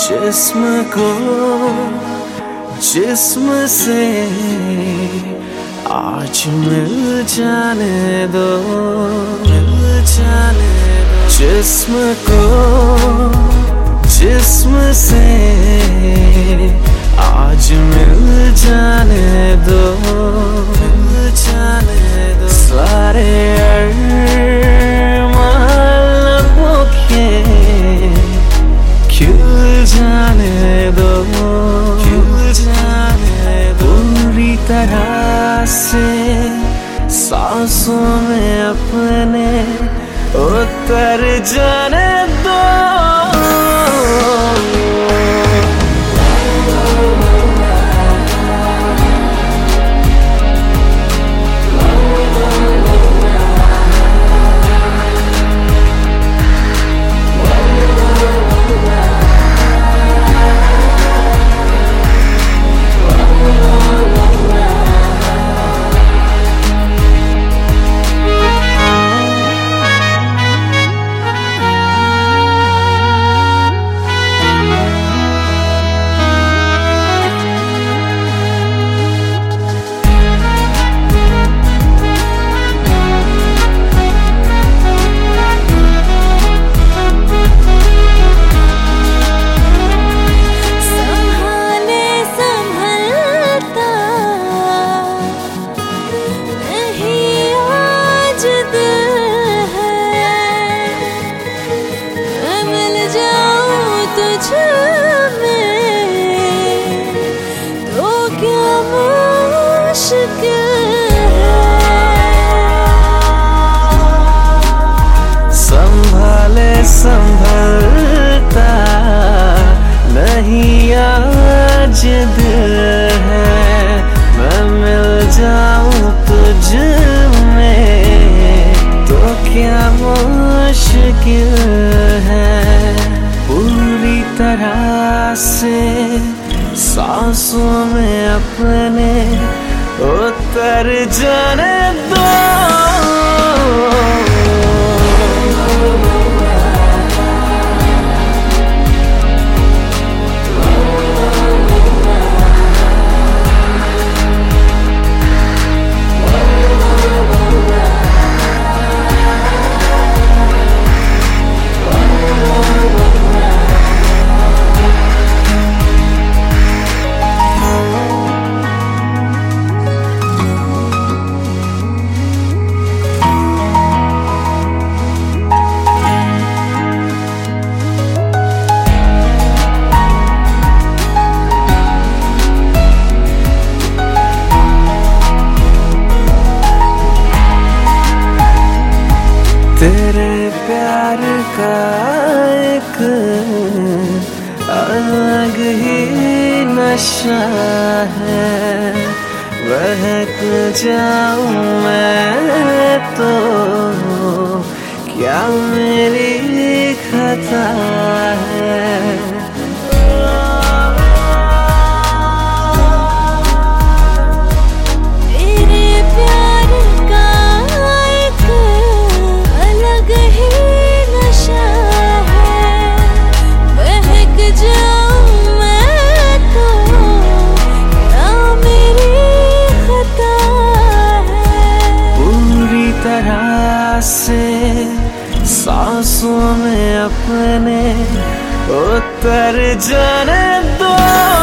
जिस्म को जिस्म से आज मिल जाने दो, मिल जाने दो। जिस्म को जिस्म से आज मिल जाने दो, मिल जाने दो। सारे अरमानों के खिल जाने दो, खिल जाने दो। पूरी तरह से सांसों में अपने उतर जाने दो। संभले संभलता नहीं आज दिल है। मैं मिल जाऊं तुझ में तो क्या मुश्किल है। पूरी तरह से सांसों में अपने उतर जाने दो। तेरे प्यार का एक अलग ही नशा है। बहक जाऊं मैं तो क्या मेरी खता है। से सांसों में अपने उतर जाने दो।